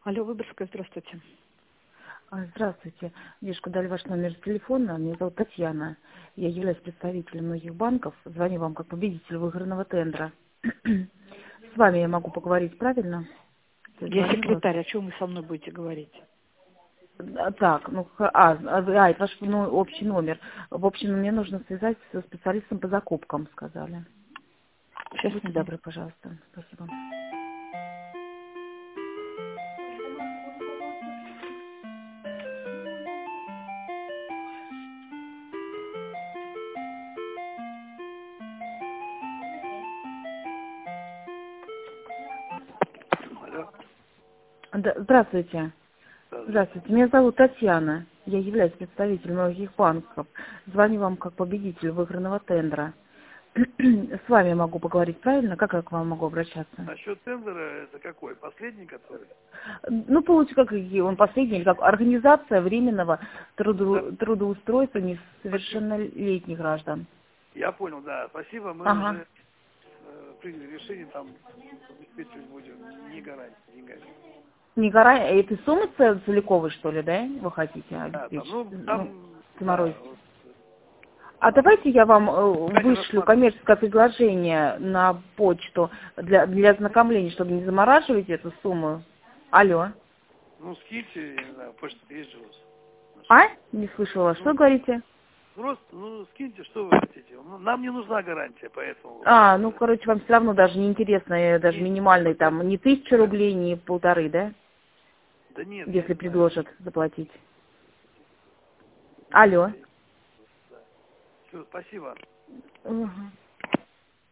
Алло, Выборгская, здравствуйте. Здравствуйте. Девушка, дали ваш номер телефона. Меня зовут Татьяна. Я являюсь представителем многих банков. Звоню вам как победитель выигранного тендера. С вами я могу поговорить, правильно? Я Звоню вас. секретарь, о чем вы со мной будете говорить? Так, это ваш общий номер. В общем, мне нужно связать со специалистом по закупкам, сказали. Сейчас. Будьте добры, пожалуйста. Спасибо. Алло. Здравствуйте. Здравствуйте. Меня зовут Татьяна. Я являюсь представителем многих банков. Звоню вам как победитель выигранного тендера. С вами я могу поговорить, правильно? Как я к вам могу обращаться? Насчет тендера, это какой? Последний, который? Ну, получится, как и он последний, или как организация временного Да. трудоустройства Спасибо. несовершеннолетних граждан. Я понял, да. Спасибо. Мы Ага. уже приняли решение, там обеспечивать будем не гарантии, деньгами. Не гора... Этой суммы целиковой, что ли, да, вы хотите Да, там, обеспечить? ну, Ну, там, да, заморозить. вот, А давайте я вам пока не вышлю рассматриваем. коммерческое предложение на почту для ознакомления, чтобы не замораживать эту сумму. Алло. Ну, скиньте, я не знаю, почта есть же у вас. А? Не слышала. Что Ну, говорите? просто, ну, скиньте, что вы хотите. Ну, нам не нужна гарантия, поэтому... Ну, короче, вам все равно даже не интересно, даже не, минимальный, нет, там, не 1000 рублей, не 1500, да? да нет, я Если не знаю. предложат заплатить. Нет, Алло. да. Все, спасибо. Угу.